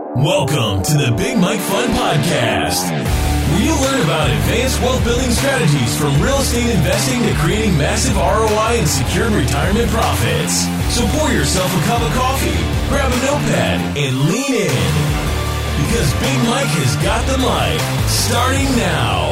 Welcome to the Big Mike Fund Podcast, where you learn about advanced wealth building strategies from real estate investing to creating massive ROI and secured retirement profits. So pour yourself a cup of coffee, grab a notepad, and lean in. Because Big Mike has got the mic, starting now.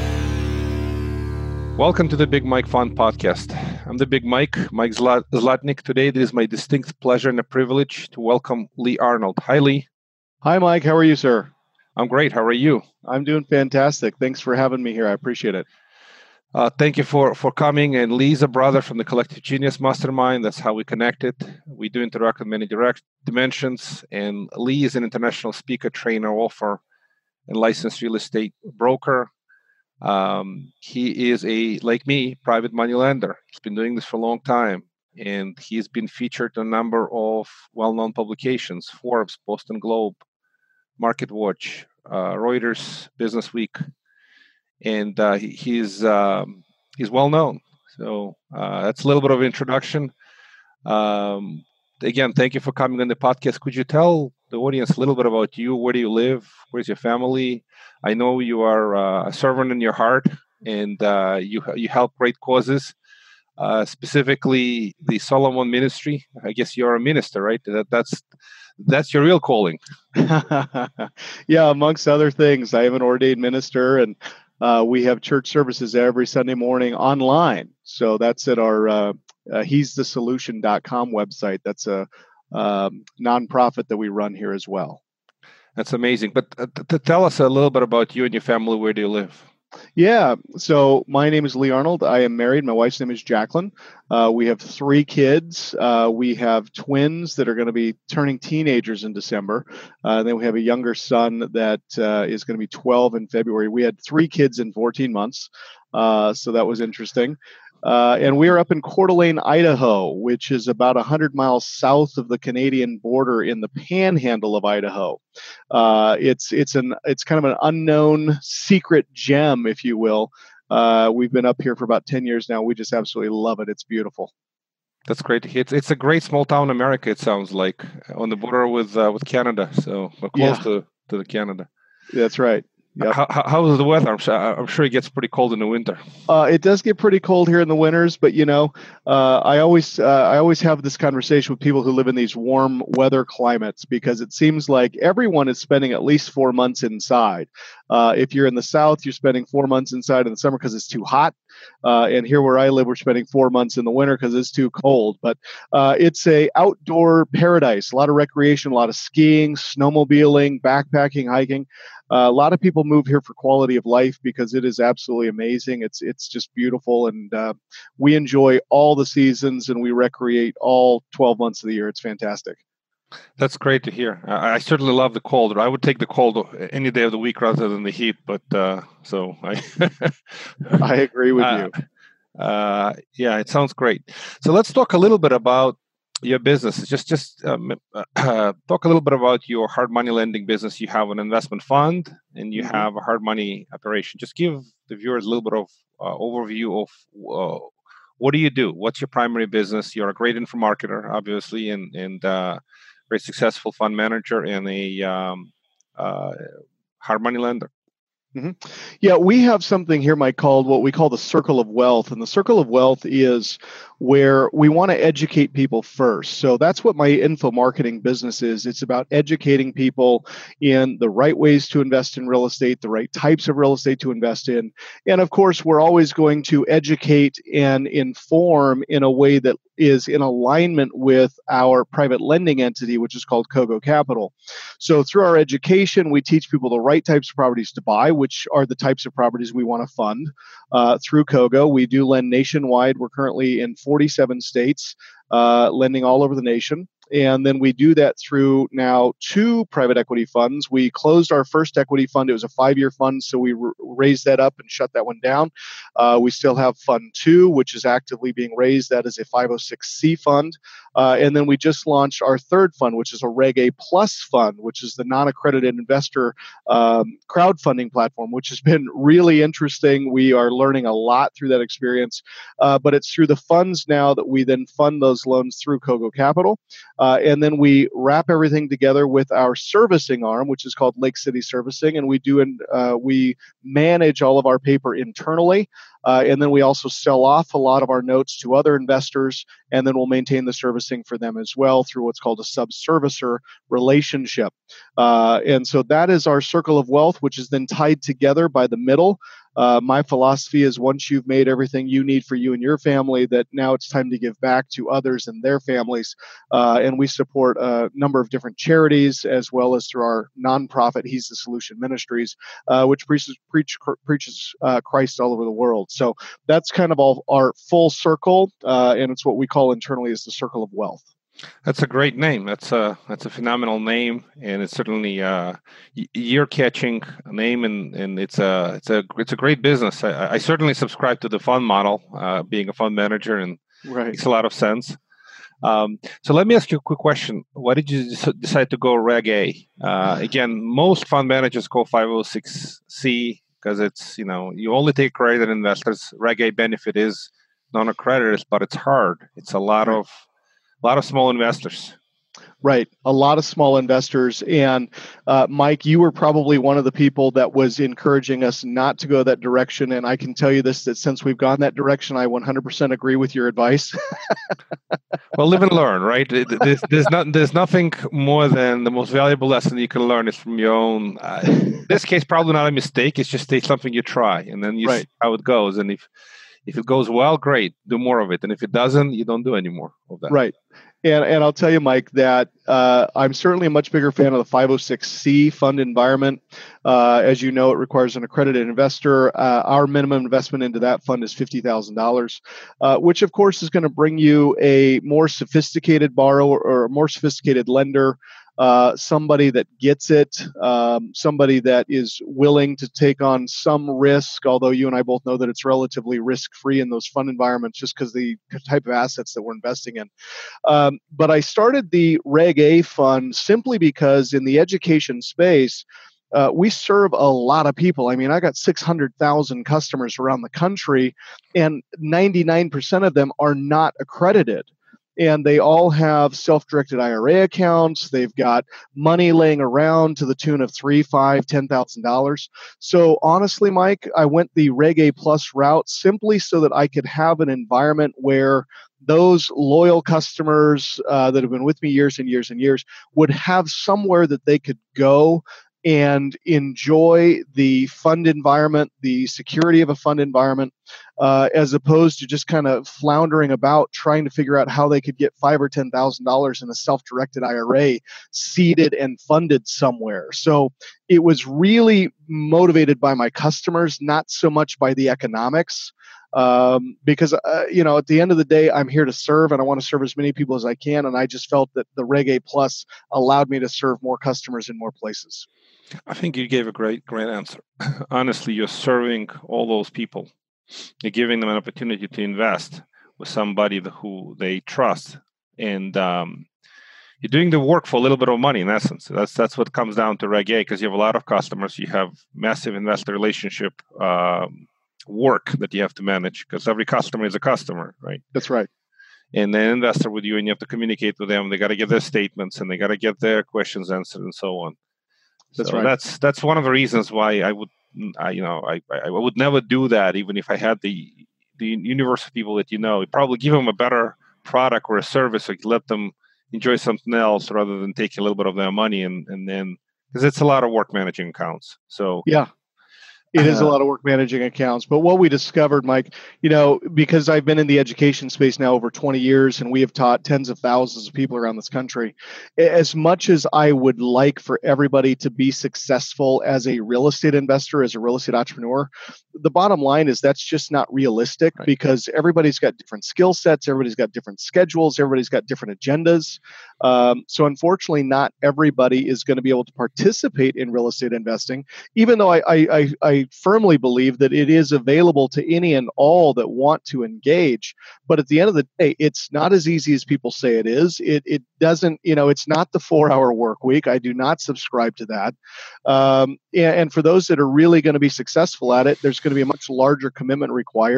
Welcome to the Big Mike Fund Podcast. I'm the Big Mike Zlatnik. Today, it is my distinct pleasure and a privilege to welcome Lee Arnold. Hi, Lee. Hi, Mike. How are you, sir? I'm great. How are you? I'm doing fantastic. Thanks for having me here. I appreciate it. Thank you for coming. And Lee's a brother from the Collective Genius Mastermind. That's how we connected. We do interact in many direct dimensions. And Lee is an international speaker, trainer, author, and licensed real estate broker. He is like me, private money lender. He's been doing this for a long time. And he's been featured in a number of well-known publications, Forbes, Boston Globe, MarketWatch, Reuters, Business Week, and he's well known. So that's a little bit of introduction. Again, thank you for coming on the podcast. Could you tell the audience a little bit about you? Where do you live? Where's your family? I know you are a servant in your heart, and you help great causes. Specifically, the Solomon Ministry. I guess you're a minister, right? That's your real calling. Yeah, amongst other things, I am an ordained minister, and we have church services every Sunday morning online. So that's at our he'sthesolution.com website. That's a nonprofit that we run here as well. That's amazing. But tell us a little bit about you and your family. Where do you live? Yeah. So my name is Lee Arnold. I am married. My wife's name is Jacqueline. We have 3 kids. We have twins that are going to be turning teenagers in December. Then we have a younger son that is going to be 12 in February. We had 3 kids in 14 months. So that was interesting. And we're up in Coeur d'Alene, Idaho, which is about 100 miles south of the Canadian border in the panhandle of Idaho. It's kind of an unknown secret gem, if you will. We've been up here for about 10 years now. We just absolutely love it. It's beautiful. That's great. It's a great small town America, it sounds like, on the border with Canada. So we're close to the Canada. That's right. Yep. How is the weather? I'm sure it gets pretty cold in the winter. It does get pretty cold here in the winters, but I always have this conversation with people who live in these warm weather climates because it seems like everyone is spending at least 4 months inside. If you're in the South, you're spending 4 months inside in the summer because it's too hot. And here where I live, we're spending 4 months in the winter because it's too cold. But it's a outdoor paradise. A lot of recreation, a lot of skiing, snowmobiling, backpacking, hiking. A lot of people move here for quality of life because it is absolutely amazing. It's just beautiful, and we enjoy all the seasons, and we recreate all 12 months of the year. It's fantastic. That's great to hear. I certainly love the cold. I would take the cold any day of the week rather than the heat. But so I agree with you. Yeah, it sounds great. So let's talk a little bit about your business. Just talk a little bit about your hard money lending business. You have an investment fund and you have a hard money operation. Just give the viewers a little bit of overview of what do you do? What's your primary business? You're a great info marketer, obviously, and very successful fund manager and a hard money lender. Mm-hmm. Yeah, we have something here, Mike, called what we call the Circle of Wealth. And the Circle of Wealth is where we want to educate people first. So that's what my info marketing business is. It's about educating people in the right ways to invest in real estate, the right types of real estate to invest in. And of course, we're always going to educate and inform in a way that is in alignment with our private lending entity, which is called Kogo Capital. So through our education, we teach people the right types of properties to buy, which are the types of properties we want to fund. Through Kogo, we do lend nationwide. We're currently in 47 states, lending all over the nation. And then we do that through now 2 private equity funds. We closed our first equity fund. It was a 5-year fund, so we raised that up and shut that one down. We still have Fund 2, which is actively being raised. That is a 506c fund. And then we just launched our 3rd fund, which is a Reg A Plus fund, which is the non-accredited investor crowdfunding platform, which has been really interesting. We are learning a lot through that experience. But it's through the funds now that we then fund those loans through Kogo Capital. And then we wrap everything together with our servicing arm, which is called Lake City Servicing, and we manage all of our paper internally. And then we also sell off a lot of our notes to other investors, and then we'll maintain the servicing for them as well through what's called a sub-servicer relationship. And so that is our circle of wealth, which is then tied together by the middle. My philosophy is once you've made everything you need for you and your family, that now it's time to give back to others and their families. And we support a number of different charities as well as through our nonprofit, He's the Solution Ministries, which preaches Christ all over the world. So that's kind of all our full circle, and it's what we call internally as the circle of wealth. That's a great name. That's a phenomenal name, and it's certainly ear-catching name, and it's a great business. I certainly subscribe to the fund model, being a fund manager, and Right. makes a lot of sense. So let me ask you a quick question. Why did you decide to go Reg A? Again, most fund managers go 506C because it's, you only take accredited investors. Reg A benefit is non-accredited, but it's hard. It's a lot of small investors. Right. A lot of small investors. And Mike, you were probably one of the people that was encouraging us not to go that direction. And I can tell you this, that since we've gone that direction, I 100% agree with your advice. Well, live and learn, right? There's nothing more than the most valuable lesson you can learn is from your own. In this case, probably not a mistake. It's just something you try, and then you see how it goes. And if it goes well, great, do more of it. And if it doesn't, you don't do any more of that. Right. And I'll tell you, Mike, that I'm certainly a much bigger fan of the 506C fund environment. As you know, it requires an accredited investor. Our minimum investment into that fund is $50,000, which of course is going to bring you a more sophisticated borrower or a more sophisticated lender. Somebody that gets it, somebody that is willing to take on some risk, although you and I both know that it's relatively risk-free in those fund environments just because the type of assets that we're investing in. But I started the Reg A fund simply because in the education space, we serve a lot of people. I mean, I got 600,000 customers around the country, and 99% of them are not accredited. And they all have self-directed IRA accounts. They've got money laying around to the tune of $3,000, $5,000, $10,000. So honestly, Mike, I went the Reg A Plus route simply so that I could have an environment where those loyal customers that have been with me years and years and years would have somewhere that they could go and enjoy the fund environment, the security of a fund environment, as opposed to just kind of floundering about trying to figure out how they could get $5,000 or $10,000 in a self-directed IRA seeded and funded somewhere. So it was really motivated by my customers, not so much by the economics. Because at the end of the day, I'm here to serve, and I want to serve as many people as I can. And I just felt that the Reg A Plus allowed me to serve more customers in more places. I think you gave a great answer. Honestly, you're serving all those people. You're giving them an opportunity to invest with somebody who they trust, and you're doing the work for a little bit of money. In essence, that's what comes down to Reg A, because you have a lot of customers. You have massive investor relationship work that you have to manage, because every customer is a customer, right? That's right. And they investor with you, and you have to communicate with them. They got to get their statements, and they got to get their questions answered, and so on. That's so right. That's one of the reasons why I would never do that, even if I had the universe of people that probably give them a better product or a service, or let them enjoy something else rather than take a little bit of their money and then, because it's a lot of work managing accounts. So yeah. It is a lot of work managing accounts. But what we discovered, Mike, because I've been in the education space now over 20 years, and we have taught tens of thousands of people around this country, as much as I would like for everybody to be successful as a real estate investor, as a real estate entrepreneur, the bottom line is that's just not realistic, right? Because everybody's got different skill sets, everybody's got different schedules, everybody's got different agendas. So unfortunately, not everybody is going to be able to participate in real estate investing, even though I firmly believe that it is available to any and all that want to engage. But at the end of the day, it's not as easy as people say it is. It doesn't, it's not the 4-hour work week. I do not subscribe to that. And for those that are really going to be successful at it, there's going to be a much larger commitment required.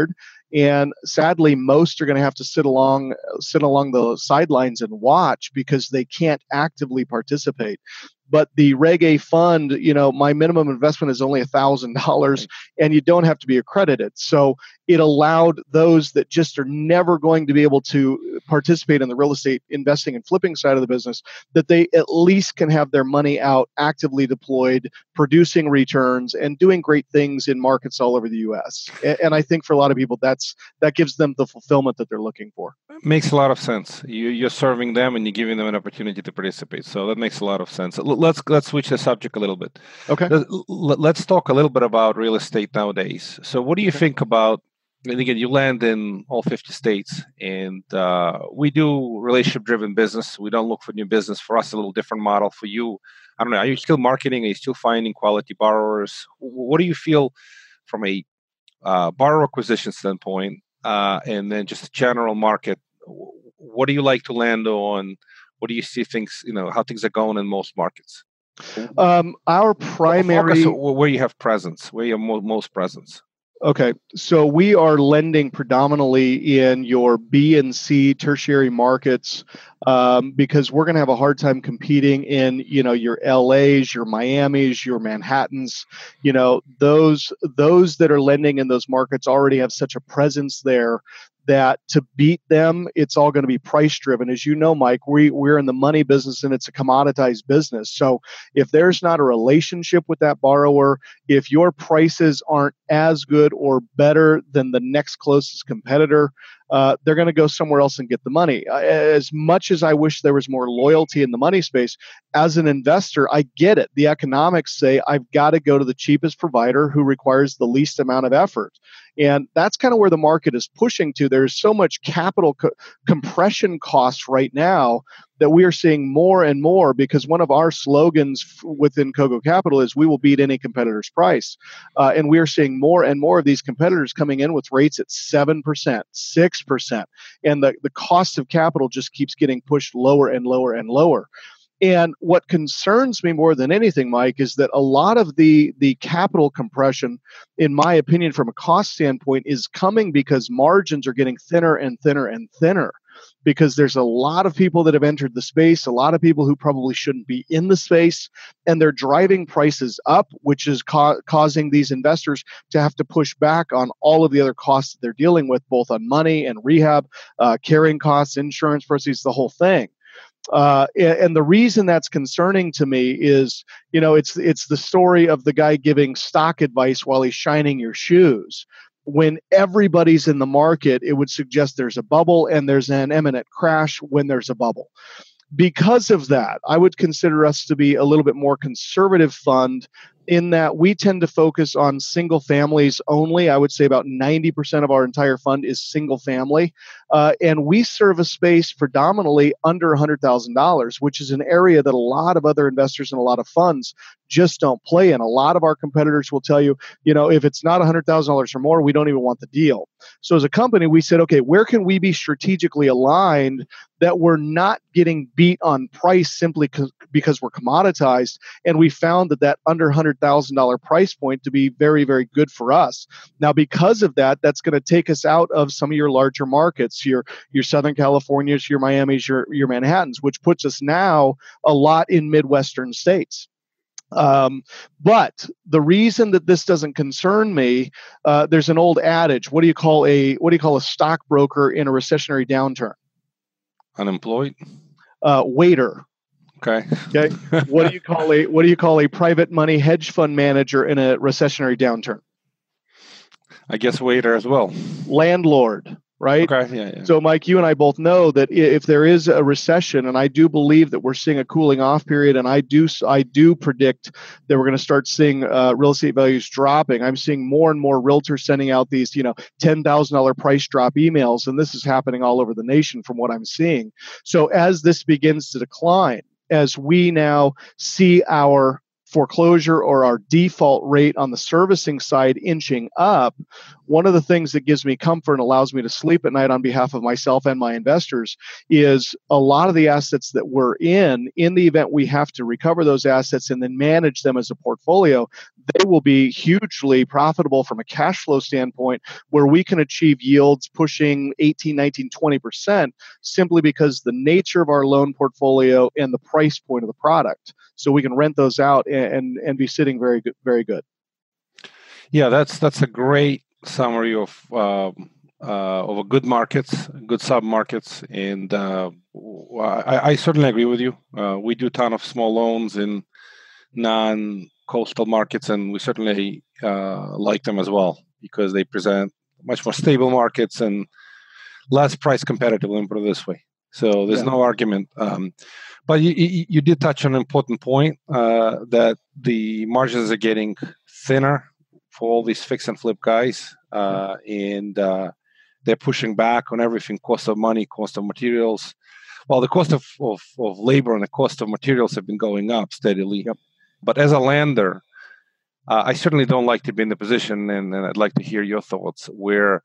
And sadly, most are going to have to sit along the sidelines and watch because they can't actively participate. But the Reg A fund, my minimum investment is only $1,000, and you don't have to be accredited. So it allowed those that just are never going to be able to participate in the real estate investing and flipping side of the business, that they at least can have their money out actively deployed, producing returns, and doing great things in markets all over the U.S. And I think for a lot of people, that gives them the fulfillment that they're looking for. Makes a lot of sense. You're serving them and you're giving them an opportunity to participate. So that makes a lot of sense. Let's switch the subject a little bit. Okay. Let's talk a little bit about real estate nowadays. So what do you think about, and again, you land in all 50 states, and we do relationship-driven business. We don't look for new business. For us, a little different model. For you, I don't know, are you still marketing? Are you still finding quality borrowers? What do you feel from a borrower acquisition standpoint, and then just a general market? What do you like to land on? What do you see things, how things are going in most markets? Our primary... Focus where you have presence, where you have most presence. Okay, so we are lending predominantly in your B and C tertiary markets because we're going to have a hard time competing in, your LAs, your Miamis, your Manhattans. Those that are lending in those markets already have such a presence there that to beat them, it's all going to be price driven. As you know, Mike, we're in the money business and it's a commoditized business. So if there's not a relationship with that borrower, if your prices aren't as good or better than the next closest competitor, they're going to go somewhere else and get the money. As much as I wish there was more loyalty in the money space, as an investor, I get it. The economics say I've got to go to the cheapest provider who requires the least amount of effort. And that's kind of where the market is pushing to. There's so much capital compression costs right now that we are seeing more and more, because one of our slogans within Kogo Capital is we will beat any competitor's price. And we are seeing more and more of these competitors coming in with rates at 7%, 6%. And the cost of capital just keeps getting pushed lower and lower and lower. And what concerns me more than anything, Mike, is that a lot of the capital compression, in my opinion, from a cost standpoint, is coming because margins are getting thinner and thinner and thinner. Because there's a lot of people that have entered the space, a lot of people who probably shouldn't be in the space, and they're driving prices up, which is causing these investors to have to push back on all of the other costs that they're dealing with, both on money and rehab, carrying costs, insurance proceeds, the whole thing. And the reason that's concerning to me is, it's the story of the guy giving stock advice while he's shining your shoes. When everybody's in the market, it would suggest there's a bubble and there's an imminent crash when there's a bubble. Because of that, I would consider us to be a little bit more conservative fund in that we tend to focus on single families only. I would say about 90% of our entire fund is single family. And we serve a space predominantly under $100,000, which is an area that a lot of other investors and a lot of funds just don't play in. A lot of our competitors will tell you, if it's not $100,000 or more, we don't even want the deal. So as a company, we said, okay, where can we be strategically aligned that we're not getting beat on price simply because we're commoditized? And we found that under $100,000 price point to be very, very good for us. Now, because of that, that's going to take us out of some of your larger markets, your Southern Californias, your Miamis, your Manhattans, which puts us now a lot in Midwestern states. But the reason that this doesn't concern me, there's an old adage. What do you call a stockbroker in a recessionary downturn? Unemployed? Waiter. Okay. What do you call a private money hedge fund manager in a recessionary downturn? I guess waiter as well. Landlord. Right? Okay. Yeah. So, Mike, you and I both know that if there is a recession, and I do believe that we're seeing a cooling off period, and I do predict that we're going to start seeing real estate values dropping. I'm seeing more and more realtors sending out these, $10,000 price drop emails, and this is happening all over the nation from what I'm seeing. So, as this begins to decline, as we now see our foreclosure or our default rate on the servicing side inching up, one of the things that gives me comfort and allows me to sleep at night on behalf of myself and my investors is a lot of the assets that we're in the event we have to recover those assets and then manage them as a portfolio, they will be hugely profitable from a cash flow standpoint, where we can achieve yields pushing 18, 19, 20% simply because the nature of our loan portfolio and the price point of the product. So we can rent those out and be sitting very good, very good. Yeah, that's a great summary of a good markets, good sub markets, and I certainly agree with you. We do a ton of small loans in non-coastal markets, and we certainly like them as well because they present much more stable markets and less price competitive. Let me put it this way. So there's no argument. But you did touch on an important point that the margins are getting thinner for all these fix and flip guys, and they're pushing back on everything: cost of money, cost of materials. Well, the cost of labor and the cost of materials have been going up steadily. Yep. But as a lender, I certainly don't like to be in the position, and I'd like to hear your thoughts, where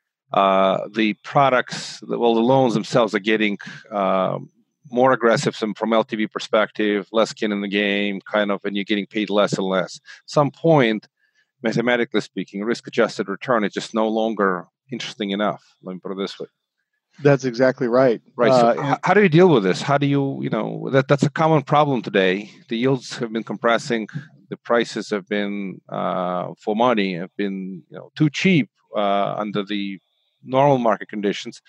the products, the loans themselves are getting more aggressive from LTV perspective, less skin in the game, kind of, and you're getting paid less and less. At some point, mathematically speaking, risk-adjusted return is just no longer interesting enough. Let me put it this way. That's exactly right. Right. So how do you deal with this? How do you, that's a common problem today. The yields have been compressing. The prices have been, for money, have been, too cheap under the normal market conditions.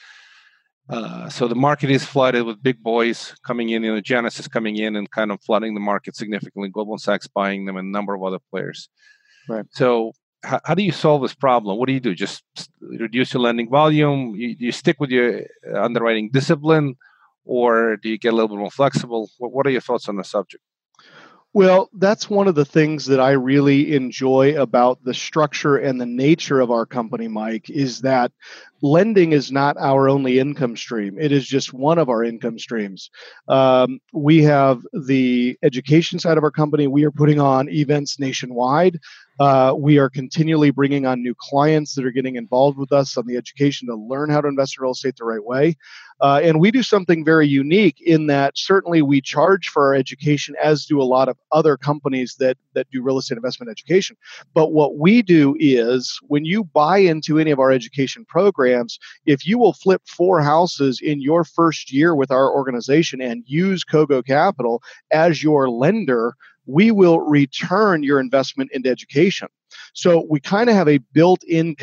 So the market is flooded with big boys coming in, Genesis coming in and kind of flooding the market significantly, Goldman Sachs buying them, and a number of other players. Right. So how do you solve this problem? What do you do? Just reduce your lending volume? You stick with your underwriting discipline, or do you get a little bit more flexible? What are your thoughts on the subject? Well, that's one of the things that I really enjoy about the structure and the nature of our company, Mike, is that lending is not our only income stream. It is just one of our income streams. We have the education side of our company. We are putting on events nationwide. We are continually bringing on new clients that are getting involved with us on the education to learn how to invest in real estate the right way. And we do something very unique in that certainly we charge for our education, as do a lot of other companies that do real estate investment education. But what we do is when you buy into any of our education programs, if you will flip 4 houses in your first year with our organization and use Kogo Capital as your lender, we will return your investment into education. So we kind of have a built-in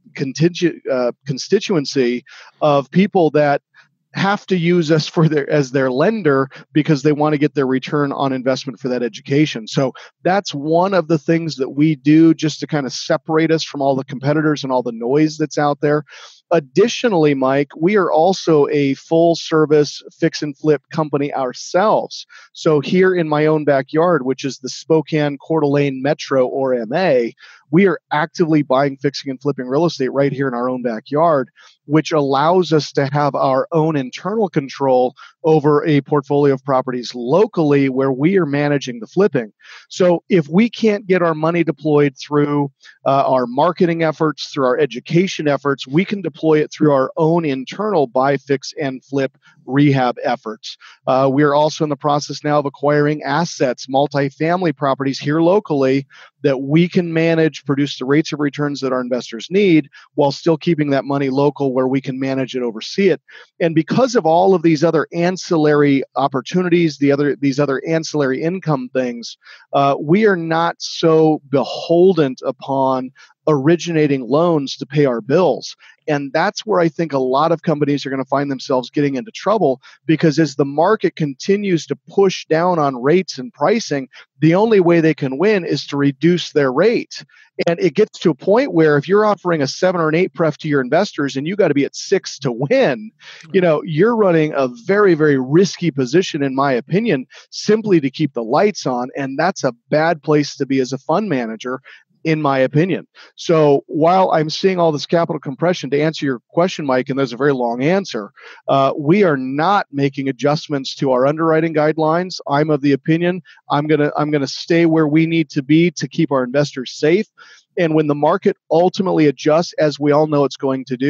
constituency of people that have to use us as their lender because they want to get their return on investment for that education. So that's one of the things that we do just to kind of separate us from all the competitors and all the noise that's out there. Additionally, Mike, we are also a full-service fix and flip company ourselves. So here in my own backyard, which is the Spokane Coeur d'Alene Metro, or MA, we are actively buying, fixing, and flipping real estate right here in our own backyard, which allows us to have our own internal control over a portfolio of properties locally where we are managing the flipping. So if we can't get our money deployed through our marketing efforts, through our education efforts, we can deploy it through our own internal buy, fix, and flip rehab efforts. We are also in the process now of acquiring assets, multifamily properties here locally that we can manage, produce the rates of returns that our investors need while still keeping that money local where we can manage it, oversee it. And because of all of these other ancillary opportunities, these other ancillary income things, we are not so beholden upon originating loans to pay our bills. And that's where I think a lot of companies are going to find themselves getting into trouble, because as the market continues to push down on rates and pricing, the only way they can win is to reduce their rate. And it gets to a point where if you're offering a 7 or an 8 pref to your investors and you got to be at 6 to win, you're running a very, very risky position, in my opinion, simply to keep the lights on. And that's a bad place to be as a fund manager, in my opinion. So while I'm seeing all this capital compression, to answer your question, Mike, and there's a very long answer, we are not making adjustments to our underwriting guidelines. I'm of the opinion I'm gonna stay where we need to be to keep our investors safe. And when the market ultimately adjusts, as we all know it's going to do,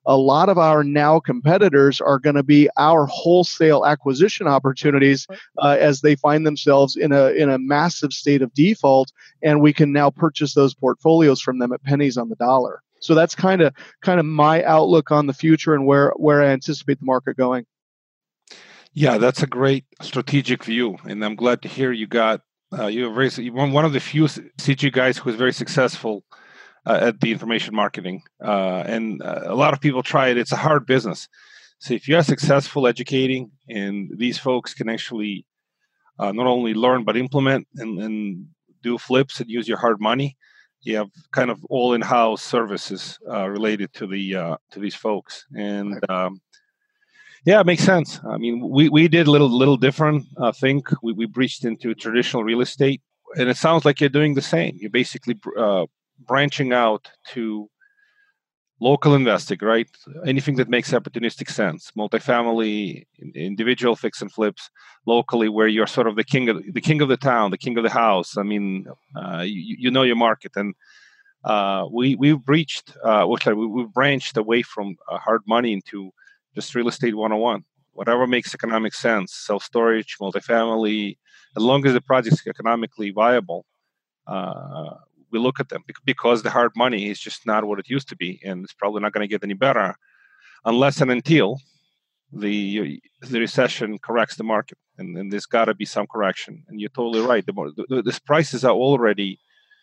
a lot of our now competitors are going to be our wholesale acquisition opportunities as they find themselves in a massive state of default, and we can now purchase those portfolios from them at pennies on the dollar. So that's kind of my outlook on the future and where I anticipate the market going. Yeah, that's a great strategic view, and I'm glad to hear you got you're one of the few CG guys who is very successful at the information marketing, and a lot of people try it. It's a hard business, so if you are successful educating, and these folks can actually not only learn but implement and do flips and use your hard money, you have kind of all in-house services related to these folks, and yeah, it makes sense. I mean, we did a little different. I think we breached into traditional real estate, and it sounds like you're doing the same. You're basically branching out to local investing, right? Anything that makes opportunistic sense, multifamily, individual fix and flips, locally, where you're sort of the king of the town, the king of the house. I mean, you know your market, and we've branched away from hard money into just real estate 101. Whatever makes economic sense, self-storage, multifamily, as long as the project's economically viable, we look at them, because the hard money is just not what it used to be, and it's probably not going to get any better unless and until the recession corrects the market, and there's got to be some correction. And you're totally right. The prices are already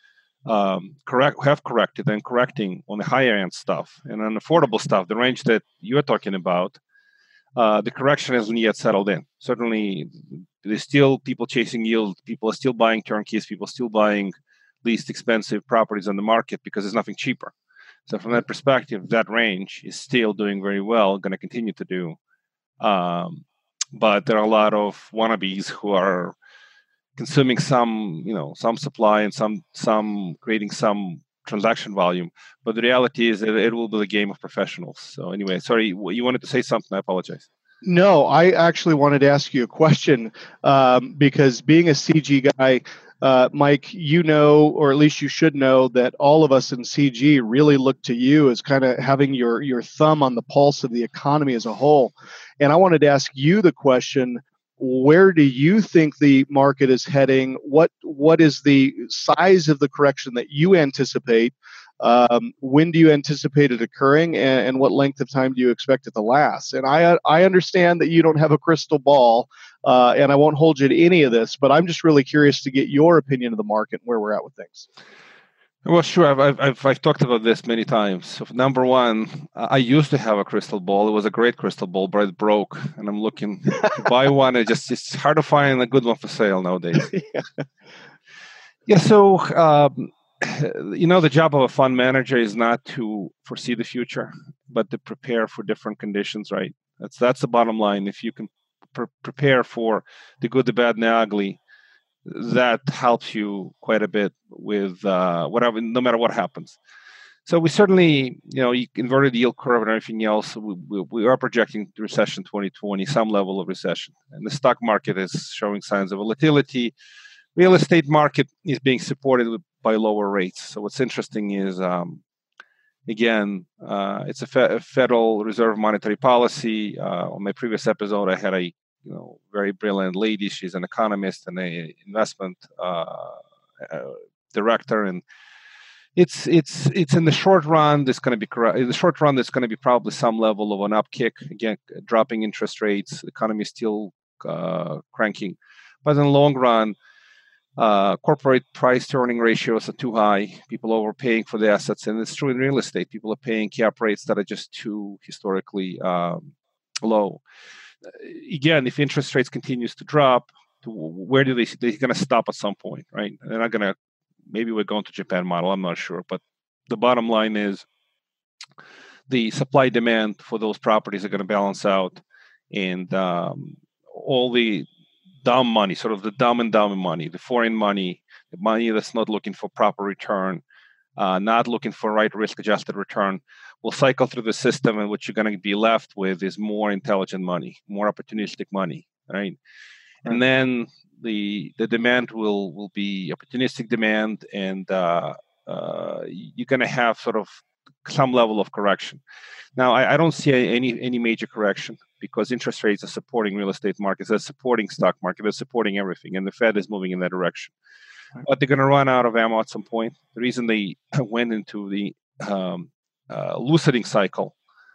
have corrected and correcting on the higher end stuff, and on affordable stuff, the range that you're talking about, the correction hasn't yet settled in. Certainly, there's still people chasing yield. People are still buying turnkeys. People are still buying least expensive properties on the market because there's nothing cheaper. So from that perspective, that range is still doing very well, going to continue to do. But there are a lot of wannabes who are consuming some supply and some creating some transaction volume. But the reality is that it will be the game of professionals. So anyway, sorry, you wanted to say something. I apologize. No, I actually wanted to ask you a question because being a CG guy, Mike, you know, or at least you should know, that all of us in CG really look to you as kind of having your thumb on the pulse of the economy as a whole. And I wanted to ask you the question, where do you think the market is heading? What is the size of the correction that you anticipate? When do you anticipate it occurring, and what length of time do you expect it to last? And I understand that you don't have a crystal ball, and I won't hold you to any of this, but I'm just really curious to get your opinion of the market and where we're at with things. Well, sure. I've talked about this many times. So number one, I used to have a crystal ball. It was a great crystal ball, but it broke, and I'm looking to buy one. It's hard to find a good one for sale nowadays. Yeah. So the job of a fund manager is not to foresee the future, but to prepare for different conditions. Right. That's the bottom line. If you can prepare for the good, the bad, and the ugly, that helps you quite a bit with whatever, no matter what happens. So we certainly, inverted yield curve and everything else. We are projecting recession 2020, some level of recession, and the stock market is showing signs of volatility. Real estate market is being supported by lower rates. So what's interesting is, again, it's a Federal Reserve monetary policy. On my previous episode, I had a very brilliant lady. She's an economist and a investment director, and it's in the short run. There's going to be probably some level of an upkick. Again, dropping interest rates, the economy is still cranking, but in the long run, corporate price to earning ratios are too high. People are overpaying for the assets, and it's true in real estate. People are paying cap rates that are just too historically low. Again, if interest rates continues to drop, where do they're going to stop at some point, right? They're not going to. Maybe we're going to Japan model. I'm not sure, but the bottom line is the supply demand for those properties are going to balance out, and all the dumb money, sort of the dumb and dumb money, the foreign money, the money that's not looking for proper return, not looking for right risk-adjusted return, will cycle through the system, and what you're going to be left with is more intelligent money, more opportunistic money, right? And then the demand will be opportunistic demand, and you're going to have sort of some level of correction. Now, I don't see any major correction because interest rates are supporting real estate markets, they're supporting stock market, they're supporting everything, and the Fed is moving in that direction. But they're going to run out of ammo at some point. The reason they went into the loosening cycle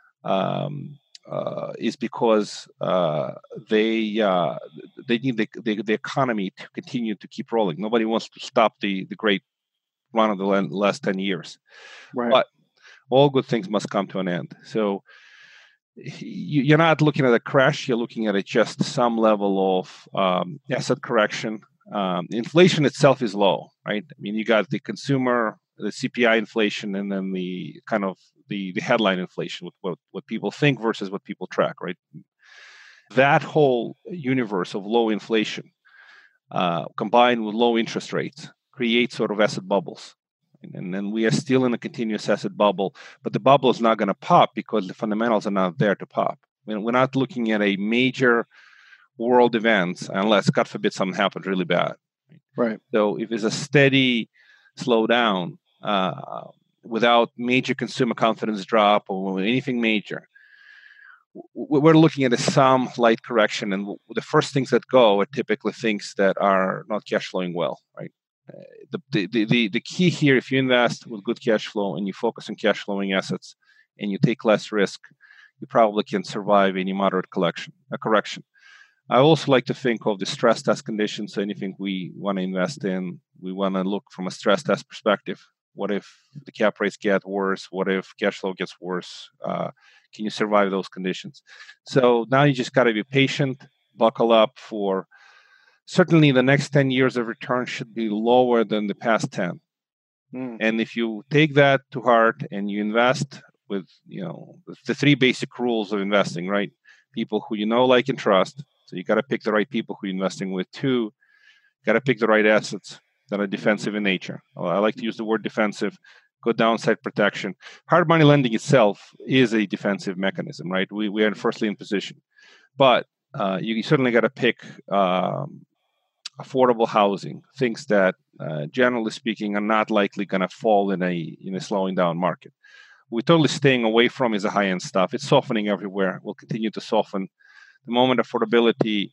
is because they need the economy to continue to keep rolling. Nobody wants to stop the great run of the last 10 years. Right. But all good things must come to an end. So you're not looking at a crash. You're looking at just some level of asset correction. Inflation itself is low, right? I mean, you got the consumer, the CPI inflation, and then the kind of the headline inflation, with what people think versus what people track, right? That whole universe of low inflation combined with low interest rates creates sort of asset bubbles. And then we are still in a continuous asset bubble, but the bubble is not going to pop because the fundamentals are not there to pop. I mean, we're not looking at a major world event unless, God forbid, something happens really bad. Right. So if it's a steady slowdown without major consumer confidence drop or anything major, we're looking at some light correction. And the first things that go are typically things that are not cash flowing well, right? The key here, if you invest with good cash flow and you focus on cash flowing assets and you take less risk, you probably can survive any moderate correction. I also like to think of the stress test conditions. So anything we want to invest in, we want to look from a stress test perspective. What if the cap rates get worse? What if cash flow gets worse? Can you survive those conditions? So now you just got to be patient, buckle up for. Certainly, the next 10 years of return should be lower than the past 10. And if you take that to heart and you invest with, the three basic rules of investing, right? People who you know, like, and trust. So you got to pick the right people who you're investing with. 2, got to pick the right assets that are defensive in nature. I like to use the word defensive. Good downside protection. Hard money lending itself is a defensive mechanism, right? We are firstly in position, but you certainly got to pick affordable housing, things that, generally speaking, are not likely going to fall in a slowing down market. We're totally staying away from is the high end stuff. It's softening everywhere. Will continue to soften. The moment affordability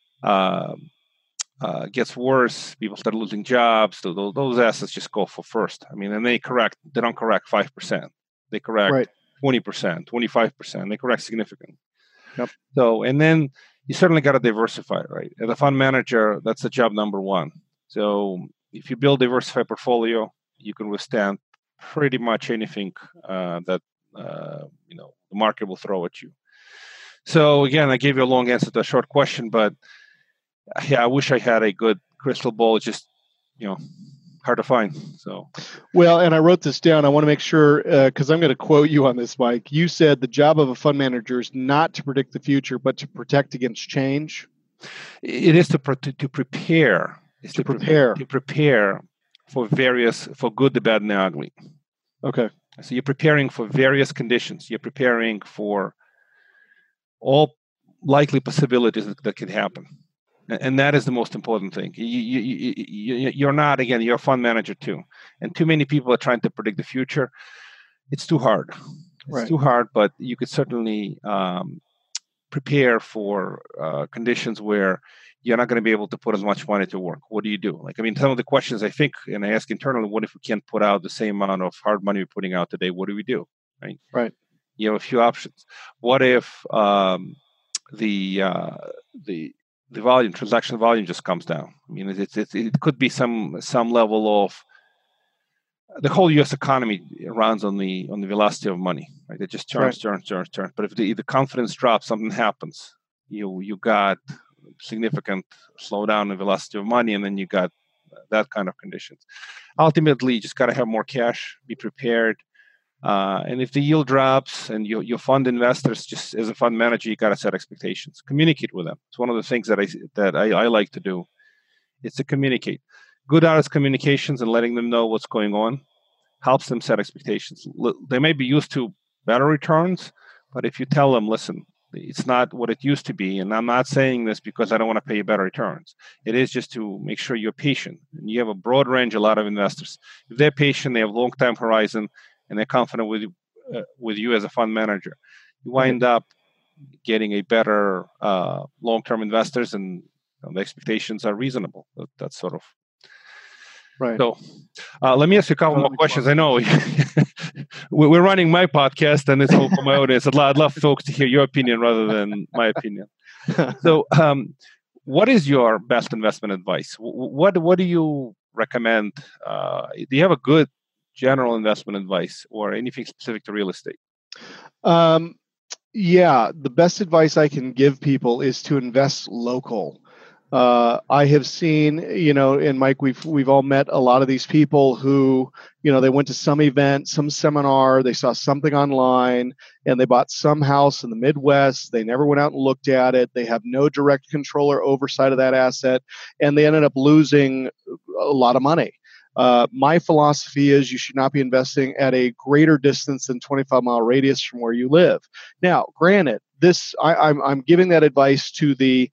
gets worse, people start losing jobs. So those assets just go for first. I mean, and they don't correct 5%. They correct 20%, 25%. They correct significantly. Yep. So, and then you certainly got to diversify, right? As a fund manager, that's the job number one. So if you build a diversified portfolio, you can withstand pretty much anything that the market will throw at you. So again, I gave you a long answer to a short question, but yeah, I wish I had a good crystal ball. It's just, hard to find. So, well, and I wrote this down. I want to make sure, because I'm going to quote you on this, Mike. You said the job of a fund manager is not to predict the future, but to protect against change. It is to prepare. To prepare for good, the bad, and the ugly. Okay. So you're preparing for various conditions. You're preparing for all likely possibilities that can happen. And that is the most important thing. You're not, again, you're a fund manager too. And too many people are trying to predict the future. It's too hard. It's too hard, but you could certainly prepare for conditions where you're not going to be able to put as much money to work. What do you do? Some of the questions I think, and I ask internally, what if we can't put out the same amount of hard money we're putting out today? What do we do? Right. You have a few options. What if the transaction volume just comes down? I mean, it could be some level of the whole U.S. economy runs on the velocity of money, right? It just turns. But if the confidence drops, something happens. You got significant slowdown in velocity of money, and then you got that kind of conditions. Ultimately, you just got to have more cash, be prepared. And if the yield drops and you fund investors, just as a fund manager, you got to set expectations, communicate with them. It's one of the things that I like to do. It's to communicate. Good honest communications and letting them know what's going on helps them set expectations. They may be used to better returns, but if you tell them, listen, it's not what it used to be, and I'm not saying this because I don't want to pay you better returns. It is just to make sure you're patient. And you have a broad range, a lot of investors. If they're patient, they have long time horizon, and they're confident with with you as a fund manager, you wind up getting a better long-term investors, and the expectations are reasonable. That's sort of right. So let me ask you a couple more questions. I know we're running my podcast, and it's all for my audience. I'd love folks to hear your opinion rather than my opinion. So what is your best investment advice? What do you recommend? Do you have a good general investment advice or anything specific to real estate? Yeah, the best advice I can give people is to invest local. I have seen, and Mike, we've all met a lot of these people who, they went to some event, some seminar, they saw something online, and they bought some house in the Midwest. They never went out and looked at it. They have no direct control or oversight of that asset, and they ended up losing a lot of money. My philosophy is you should not be investing at a greater distance than 25-mile radius from where you live. Now, granted, I'm giving that advice to the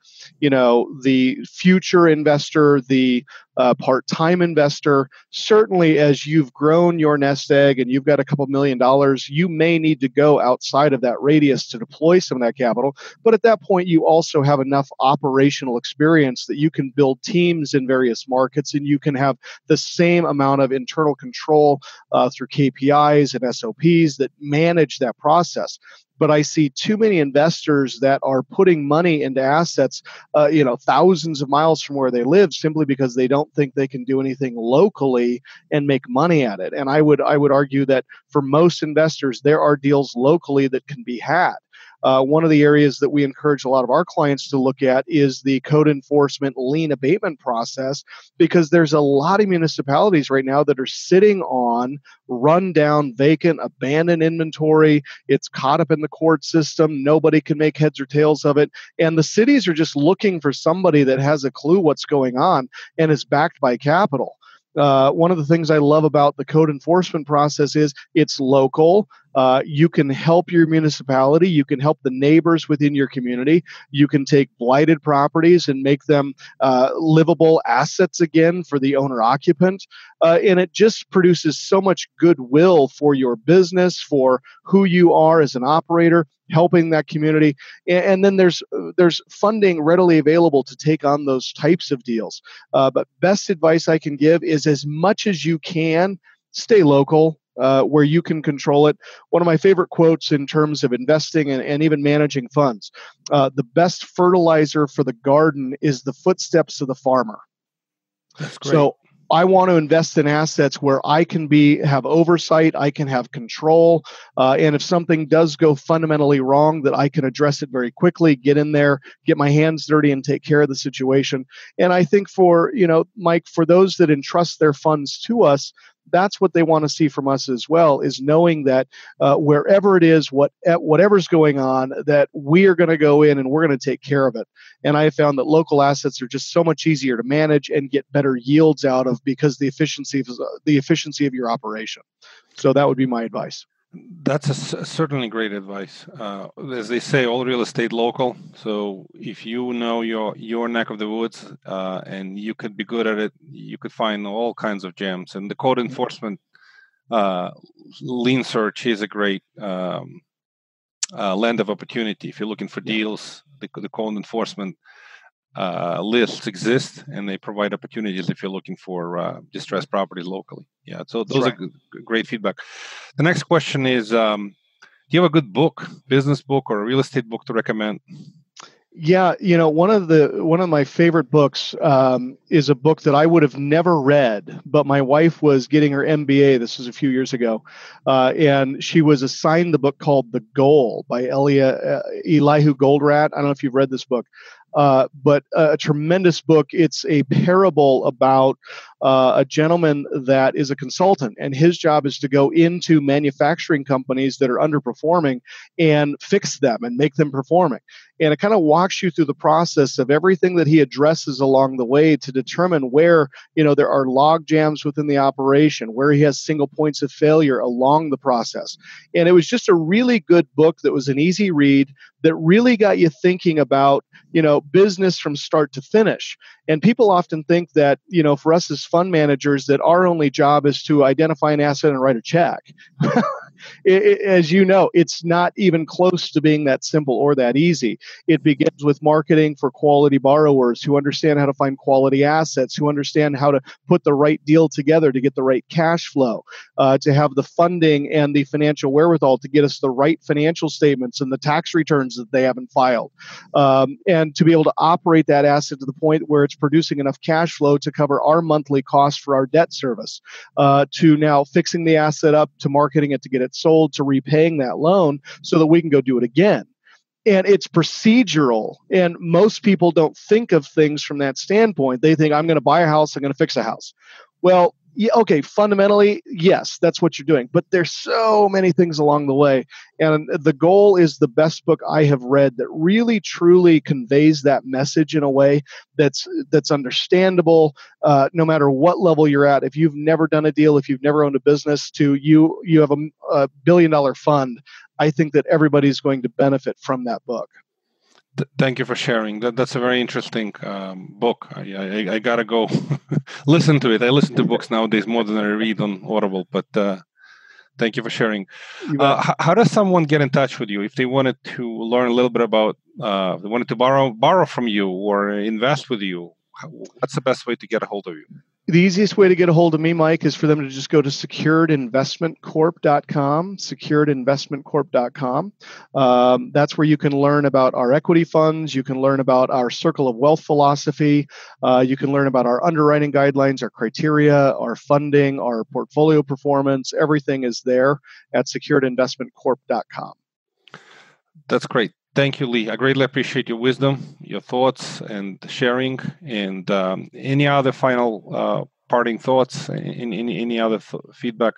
future investor, the part-time investor. Certainly, as you've grown your nest egg and you've got a couple $1 million, you may need to go outside of that radius to deploy some of that capital. But at that point, you also have enough operational experience that you can build teams in various markets, and you can have the same amount of internal control through KPIs and SOPs that manage that process. But I see too many investors that are putting money into assets, thousands of miles from where they live, simply because they don't think they can do anything locally and make money at it. And I would argue that for most investors, there are deals locally that can be had. One of the areas that we encourage a lot of our clients to look at is the code enforcement lien abatement process, because there's a lot of municipalities right now that are sitting on rundown, vacant, abandoned inventory. It's caught up in the court system. Nobody can make heads or tails of it. And the cities are just looking for somebody that has a clue what's going on and is backed by capital. One of the things I love about the code enforcement process is it's local. You can help your municipality. You can help the neighbors within your community. You can take blighted properties and make them livable assets again for the owner occupant. And it just produces so much goodwill for your business, for who you are as an operator, helping that community. And then there's funding readily available to take on those types of deals. But best advice I can give is, as much as you can, stay local. Where you can control it. One of my favorite quotes in terms of investing and even managing funds, the best fertilizer for the garden is the footsteps of the farmer. That's great. So I want to invest in assets where I can have oversight, I can have control, and if something does go fundamentally wrong, that I can address it very quickly, get in there, get my hands dirty, and take care of the situation. And I think for, Mike, for those that entrust their funds to us, that's what they want to see from us as well, is knowing that wherever it is, whatever's going on, that we are going to go in and we're going to take care of it. And I have found that local assets are just so much easier to manage and get better yields out of, because the efficiency of your operation. So that would be my advice. That's certainly great advice. As they say, all real estate local. So if you know your neck of the woods and you could be good at it, you could find all kinds of gems. And the code enforcement lien search is a great land of opportunity. If you're looking for deals, the code enforcement lists exist, and they provide opportunities if you're looking for distressed properties locally. Yeah, so those are great feedback. The next question is, do you have a good book, business book or a real estate book to recommend? Yeah, one of my favorite books is a book that I would have never read, but my wife was getting her MBA. This was a few years ago, and she was assigned the book called The Goal by Elihu Goldratt. I don't know if you've read this book. But a tremendous book. It's a parable about a gentleman that is a consultant, and his job is to go into manufacturing companies that are underperforming and fix them and make them performing. And it kind of walks you through the process of everything that he addresses along the way to determine where, there are log jams within the operation, where he has single points of failure along the process. And it was just a really good book that was an easy read that really got you thinking about, business from start to finish. And people often think that, for us as fund managers, that our only job is to identify an asset and write a check. as you know, it's not even close to being that simple or that easy. It begins with marketing for quality borrowers who understand how to find quality assets, who understand how to put the right deal together to get the right cash flow, to have the funding and the financial wherewithal to get us the right financial statements and the tax returns that they haven't filed, and to be able to operate that asset to the point where it's producing enough cash flow to cover our monthly cost for our debt service, to now fixing the asset up, to marketing it to get it sold, to repaying that loan so that we can go do it again. And it's procedural. And most people don't think of things from that standpoint. They think, I'm going to buy a house, I'm going to fix a house. Well, yeah, okay, fundamentally, yes, that's what you're doing. But there's so many things along the way. And The Goal is the best book I have read that really, truly conveys that message in a way that's understandable, no matter what level you're at. If you've never done a deal, if you've never owned a business, to you have a $1 billion fund, I think that everybody's going to benefit from that book. Thank you for sharing. That's a very interesting book. I gotta go listen to it. I listen to books nowadays more than I read on Audible. But thank you for sharing. How does someone get in touch with you if they wanted to learn a little bit about, they wanted to borrow from you or invest with you? What's the best way to get a hold of you? The easiest way to get a hold of me, Mike, is for them to just go to securedinvestmentcorp.com, securedinvestmentcorp.com. That's where you can learn about our equity funds. You can learn about our Circle of Wealth philosophy. You can learn about our underwriting guidelines, our criteria, our funding, our portfolio performance. Everything is there at securedinvestmentcorp.com. That's great. Thank you, Lee. I greatly appreciate your wisdom, your thoughts, and sharing. And any other final parting thoughts? Any other feedback?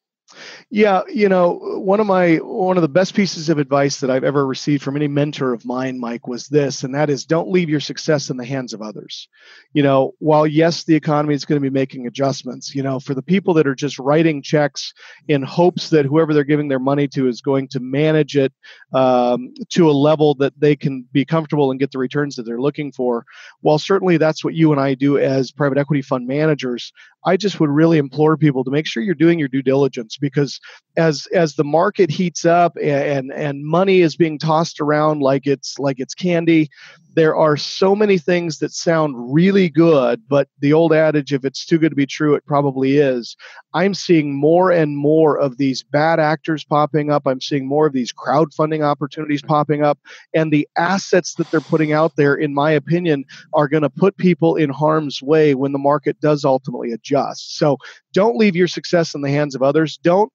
Yeah, one of the best pieces of advice that I've ever received from any mentor of mine, Mike, was this, and that is, don't leave your success in the hands of others. While yes, the economy is going to be making adjustments, for the people that are just writing checks in hopes that whoever they're giving their money to is going to manage it to a level that they can be comfortable and get the returns that they're looking for, while certainly that's what you and I do as private equity fund managers, I just would really implore people to make sure you're doing your due diligence, because as the market heats up and money is being tossed around like it's candy, there are so many things that sound really good, but the old adage, if it's too good to be true, it probably is. I'm seeing more and more of these bad actors popping up. I'm seeing more of these crowdfunding opportunities popping up. And the assets that they're putting out there, in my opinion, are going to put people in harm's way when the market does ultimately adjust. So don't leave your success in the hands of others. Don't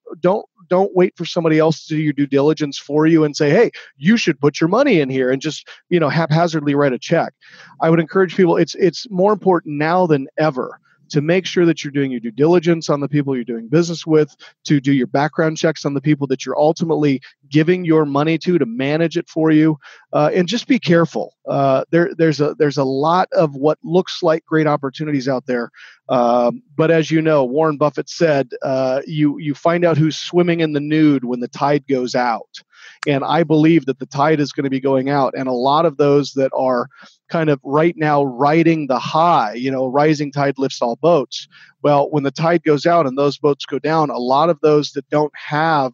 wait for somebody else to do your due diligence for you and say, hey, you should put your money in here and just, haphazardly write a check. I would encourage people, it's more important now than ever to make sure that you're doing your due diligence on the people you're doing business with, to do your background checks on the people that you're ultimately giving your money to manage it for you, and just be careful. There's a lot of what looks like great opportunities out there, but as you know, Warren Buffett said, you find out who's swimming in the nude when the tide goes out. And I believe that the tide is going to be going out. And a lot of those that are kind of right now riding the high, rising tide lifts all boats. Well, when the tide goes out and those boats go down, a lot of those that don't have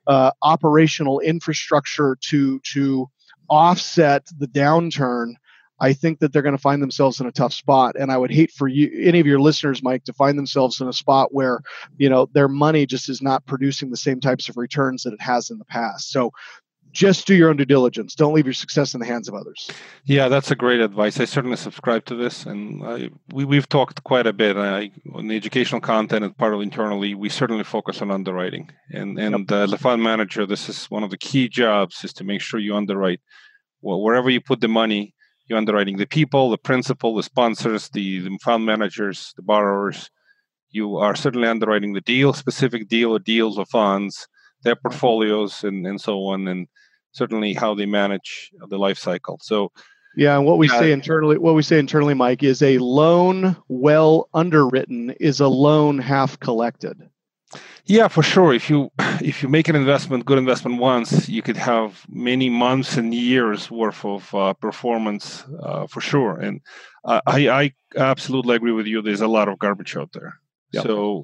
operational infrastructure to offset the downturn, I think that they're going to find themselves in a tough spot. And I would hate for any of your listeners, Mike, to find themselves in a spot where, their money just is not producing the same types of returns that it has in the past. So just do your own due diligence. Don't leave your success in the hands of others. Yeah, that's a great advice. I certainly subscribe to this. And we've talked quite a bit on the educational content and part of internally. We certainly focus on underwriting. And as a fund manager, this is one of the key jobs, is to make sure you underwrite. Well, wherever you put the money, you're underwriting the people, the principal, the sponsors, the fund managers, the borrowers. You are certainly underwriting the deal, specific deal or deals or funds, their portfolios, and so on, and certainly how they manage the life cycle. So, yeah, and what we say internally, Mike, is a loan well underwritten is a loan half collected. Yeah, for sure. If you make an investment, good investment once, you could have many months and years worth of performance, for sure. And I absolutely agree with you. There's a lot of garbage out there. Yep. So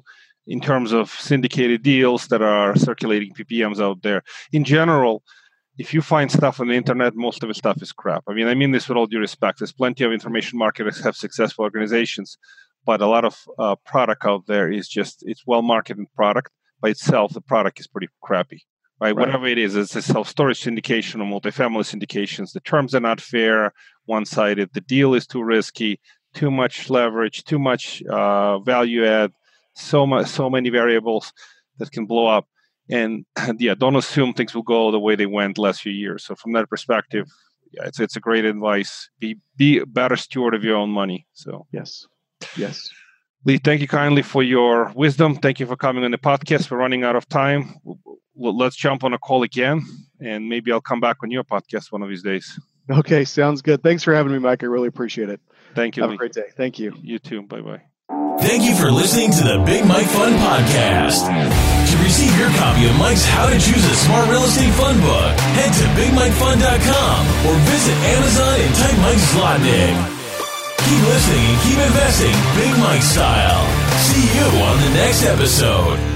in terms of syndicated deals that are circulating PPMs out there. In general, if you find stuff on the internet, most of the stuff is crap. I mean this with all due respect. There's plenty of information marketers have successful organizations, but a lot of product out there is just, it's well-marketed product. By itself, the product is pretty crappy, right? Whatever it is, it's a self-storage syndication or multifamily syndications. The terms are not fair, one-sided. The deal is too risky, too much leverage, too much value add, so many variables that can blow up. And don't assume things will go the way they went last few years. So from that perspective, it's a great advice. Be a better steward of your own money. So yes. Lee, thank you kindly for your wisdom. Thank you for coming on the podcast. We're running out of time. Let's jump on a call again, and maybe I'll come back on your podcast one of these days. Okay, sounds good. Thanks for having me, Mike. I really appreciate it. Thank you. Have a great day. Thank you. You too. Bye-bye. Thank you for listening to the Big Mike Fund Podcast. To receive your copy of Mike's How to Choose a Smart Real Estate Fund book, head to BigMikeFund.com or visit Amazon and type Mike Zlotnick. Keep listening and keep investing Big Mike style. See you on the next episode.